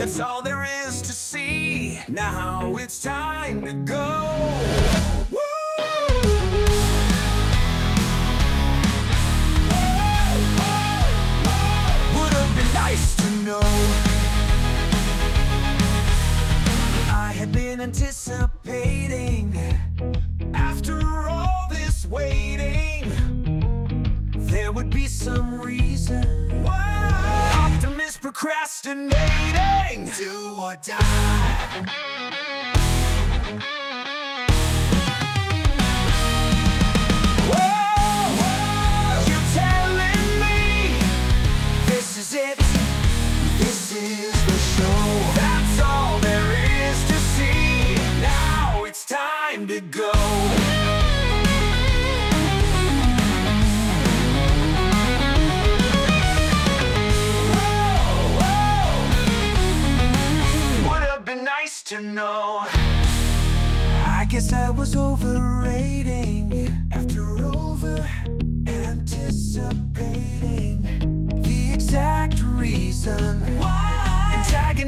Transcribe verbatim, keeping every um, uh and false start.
That's all there is to see. Now it's time to go. Woo! Would have been nice to know. I had been anticipating, after all this waiting, there would be some reason why Optimus procrastinating. Do or die. Whoa, whoa, you're telling me this is it, this is the show. That's all there is to see. Now it's time to go. Nice to know. I guess I was overrating after over anticipating the exact reason why